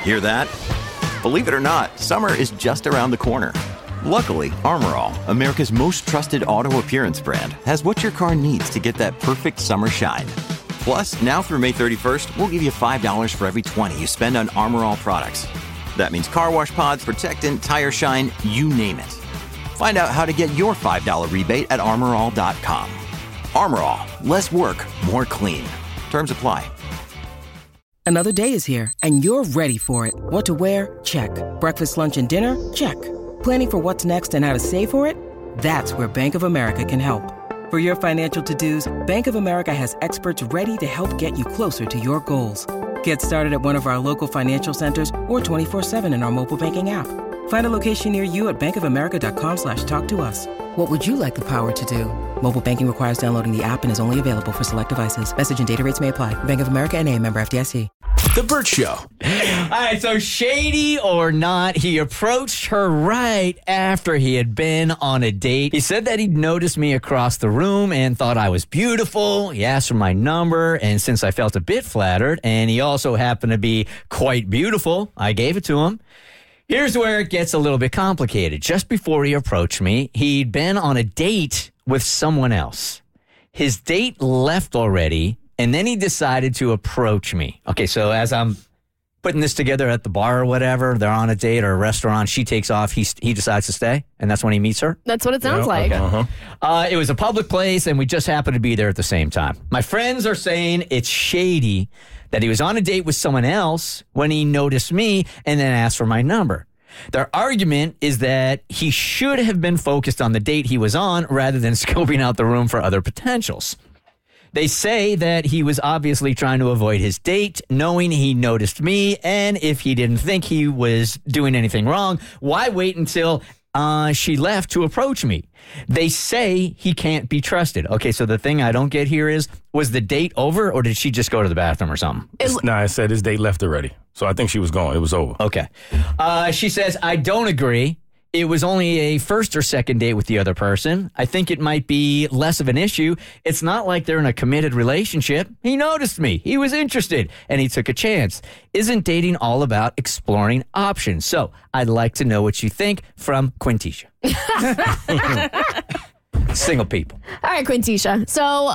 Hear that? Believe it or not, summer is just around the corner. Luckily, Armor All, America's most trusted auto appearance brand, has what your car needs to get that perfect summer shine. Plus, now through May 31st, we'll give you $5 for every $20 you spend on Armor All products. That means car wash pods, protectant, tire shine, you name it. Find out how to get your $5 rebate at armorall.com. Armor All, less work, more clean. Terms apply. Another day is here, and you're ready for it. What to wear? Check. Breakfast, lunch, and dinner? Check. Planning for what's next and how to save for it? That's where Bank of America can help. For your financial to-dos, Bank of America has experts ready to help get you closer to your goals. Get started at one of our local financial centers or 24/7 in our mobile banking app. Find a location near you at bankofamerica.com/talktous. What would you like the power to do? Mobile banking requires downloading the app and is only available for select devices. Message and data rates may apply. Bank of America N.A., member FDIC. The Bert Show. All right, so shady or not, he approached her right after he had been on a date. He said that he'd noticed me across the room and thought I was beautiful. He asked for my number, and since I felt a bit flattered, and he also happened to be quite beautiful, I gave it to him. Here's where it gets a little bit complicated. Just before he approached me, he'd been on a date with someone else. His date left already, and then he decided to approach me. Okay, so as I'm putting this together at the bar or whatever, they're on a date or a restaurant, she takes off, he decides to stay, and that's when he meets her? That's what it sounds like. Okay. It was a public place, and we just happened to be there at the same time. My friends are saying it's shady that he was on a date with someone else when he noticed me and then asked for my number. Their argument is that he should have been focused on the date he was on rather than scoping out the room for other potentials. They say that he was obviously trying to avoid his date, knowing he noticed me, and if he didn't think he was doing anything wrong, why wait until she left to approach me? They say he can't be trusted. Okay, so the thing I don't get here is, was the date over, or did she just go to the bathroom or something? I said his date left already. So I think she was gone. It was over. Okay. She says, I don't agree. It was only a first or second date with the other person. I think it might be less of an issue. It's not like they're in a committed relationship. He noticed me. He was interested, and he took a chance. Isn't dating all about exploring options? So I'd like to know what you think from Quintisha. Single people. All right, Quintisha. So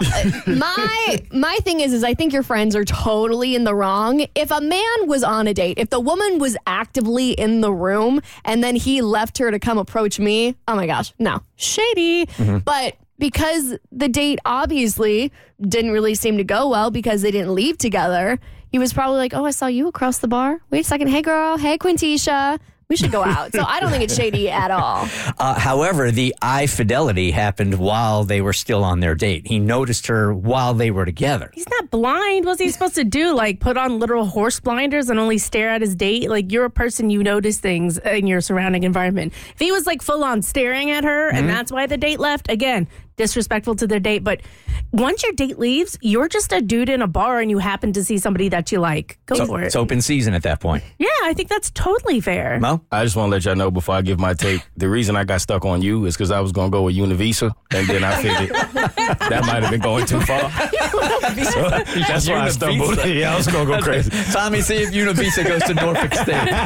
my thing is I think your friends are totally in the wrong. If a man was on a date, if the woman was actively in the room and then he left her to come approach me, oh my gosh, no, shady. Mm-hmm. But because the date obviously didn't really seem to go well because they didn't leave together, he was probably like, oh, I saw you across the bar. Wait a second. Hey, girl. Hey, Quintisha. We should go out. So I don't think it's shady at all. However, the fidelity happened while they were still on their date. He noticed her while they were together. He's not blind. What's he supposed to do? Like put on literal horse blinders and only stare at his date? Like you're a person, you notice things in your surrounding environment. If he was like full on staring at her and that's why the date left, again, disrespectful to their date. But once your date leaves, you're just a dude in a bar and you happen to see somebody that you like. Go for it. It's open season at that point. Yeah, I think that's totally fair. Mo? I just want to let y'all know before I give my take, the reason I got stuck on you is because I was going to go with Univisa, and then I figured that might have been going too far. So that's why I stumbled. Yeah, I was going to go crazy. Tommy, see if Univisa goes to Norfolk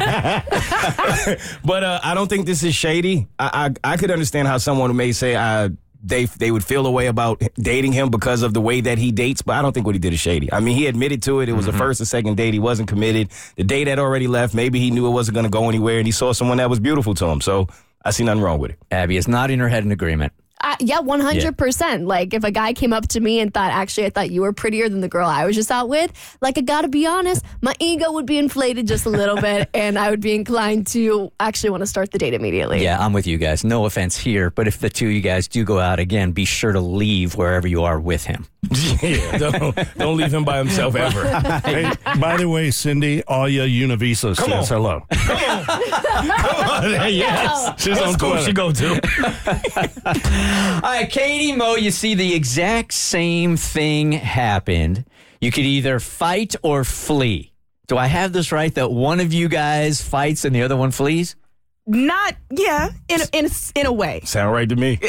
State. But I don't think this is shady. I could understand how someone may say they would feel a way about dating him because of the way that he dates, but I don't think what he did is shady. I mean, he admitted to it. It was the first or second date. He wasn't committed. The date had already left. Maybe he knew it wasn't going to go anywhere, and he saw someone that was beautiful to him. So I see nothing wrong with it. Abby is nodding her head in agreement. Yeah, 100%. Like, if a guy came up to me and thought, actually, I thought you were prettier than the girl I was just out with, like, I gotta be honest, my ego would be inflated just a little bit, and I would be inclined to actually want to start the date immediately. Yeah, I'm with you guys. No offense here, but if the two of you guys do go out again, be sure to leave wherever you are with him. Yeah, don't leave him by himself ever. Hey, by the way, Cindy, Aya Univisa says hello. Come on. Yes. She's on course she go to. All right, Katie, Mo, you see the exact same thing happened. You could either fight or flee. Do I have this right, that one of you guys fights and the other one flees? Not, yeah, in a way. Sound right to me.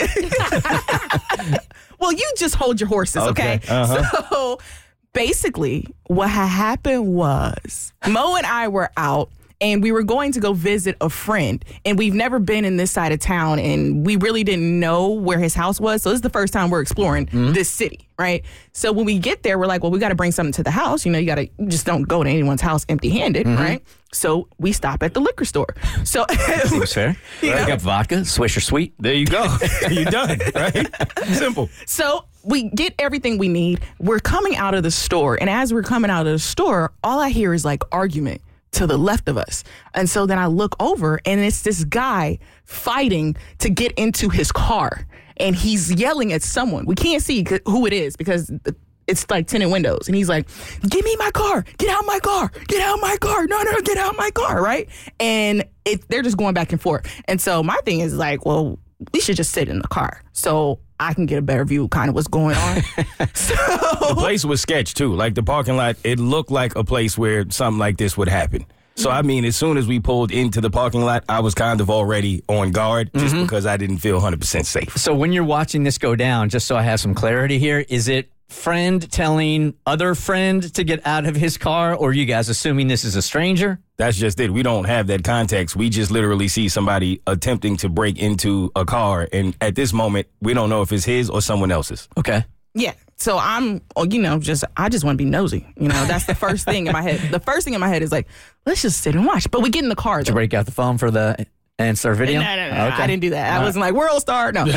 Well, you just hold your horses, okay? So basically, what had happened was Mo and I were out, And we were going to go visit a friend. And we've never been in this side of town. And we really didn't know where his house was. So this is the first time we're exploring this city, right? So when we get there, we're like, well, we got to bring something to the house. You just don't go to anyone's house empty-handed, right? So we stop at the liquor store. So Seems fair. You got vodka, Swisher Sweet. There you go. You're done, right? Simple. So we get everything we need. We're coming out of the store. And as we're coming out of the store, all I hear is like argument to the left of us. And so then I look over and it's this guy fighting to get into his car. And he's yelling at someone. We can't see who it is because it's like tinted windows. And he's like, give me my car. Get out my car. Get out my car. No, get out my car, right? And they're just going back and forth. And so my thing is like, well, we should just sit in the car so I can get a better view of kind of what's going on. The place was sketch, too. Like, the parking lot, it looked like a place where something like this would happen. So, I mean, as soon as we pulled into the parking lot, I was kind of already on guard just because I didn't feel 100% safe. So when you're watching this go down, just so I have some clarity here, is it friend telling other friend to get out of his car, or are you guys assuming this is a stranger? That's just it. We don't have that context. We just literally see somebody attempting to break into a car, and at this moment, we don't know if it's his or someone else's. Okay. Yeah. So I just want to be nosy. That's the first thing in my head. The first thing in my head is like, let's just sit and watch. But we get in the car. Did you break out the phone for the and start video? No. Okay. I didn't do that. I wasn't like, World Star. No.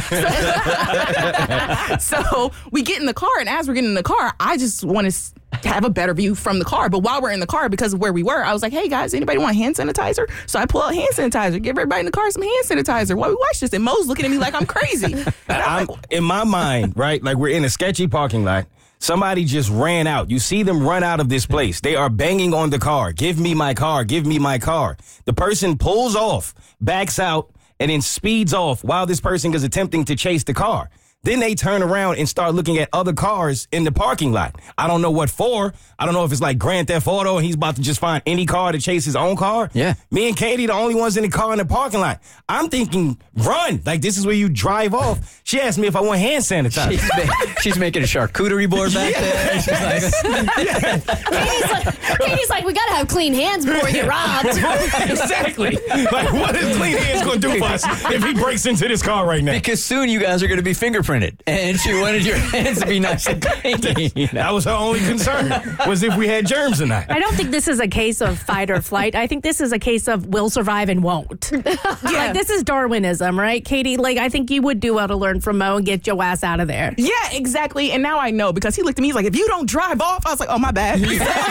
So we get in the car, and as we're getting in the car, I just want to have a better view from the car. But while we're in the car, because of where we were, I was like, hey, guys, anybody want hand sanitizer? So I pull out hand sanitizer, give everybody in the car some hand sanitizer while we watch this. And Mo's looking at me like I'm crazy. In my mind, right, like we're in a sketchy parking lot. Somebody just ran out. You see them run out of this place. They are banging on the car. Give me my car. Give me my car. The person pulls off, backs out, and then speeds off while this person is attempting to chase the car. Then they turn around and start looking at other cars in the parking lot. I don't know what for. I don't know if it's like Grand Theft Auto and he's about to just find any car to chase his own car. Yeah. Me and Katie, the only ones in the car in the parking lot. I'm thinking, run. Like, this is where you drive off. She asked me if I want hand sanitizer. She's making a charcuterie board back there. She's like, Katie's like, we got to have clean hands before you get robbed. Exactly. Like, what is clean hands going to do for us if he breaks into this car right now? Because soon you guys are going to be fingerprinted. And she wanted your hands to be nice and clean. That was her only concern, was if we had germs or not. I don't think this is a case of fight or flight. I think this is a case of will survive and won't. Like, this is Darwinism, right, Katie? Like, I think you would do well to learn from Mo and get your ass out of there. Yeah, exactly. And now I know, because he looked at me, he's like, if you don't drive off, I was like, oh, my bad.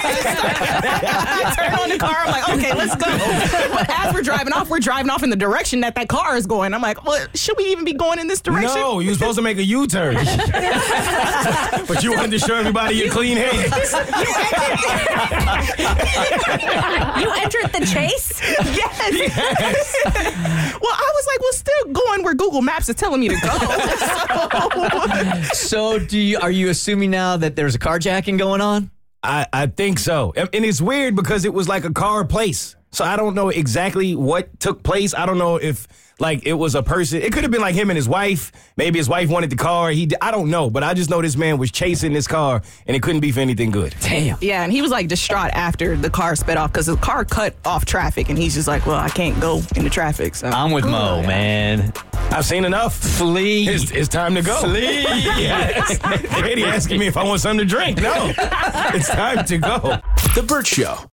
Turn on the car. I'm like, okay, let's go. But as we're driving off in the direction that car is going. I'm like, well, should we even be going in this direction? No, you're supposed to make a U-turn. But you wanted to show everybody your clean hands. You entered the chase? Yes. Well, I was like, well, still going where Google Maps is telling me to go. So are you assuming now that there's a carjacking going on? I think so. And it's weird because it was like a car place. So I don't know exactly what took place. I don't know if, like, it was a person. It could have been like him and his wife. Maybe his wife wanted the car. I don't know. But I just know this man was chasing this car, and it couldn't be for anything good. Damn. Yeah, and he was, like, distraught after the car sped off because the car cut off traffic, and he's just like, well, I can't go into traffic. So I'm with Mo, man. I've seen enough. Flee. It's time to go. Flee. Yes. Katie asking me if I want something to drink. No. It's time to go. The Burt Show.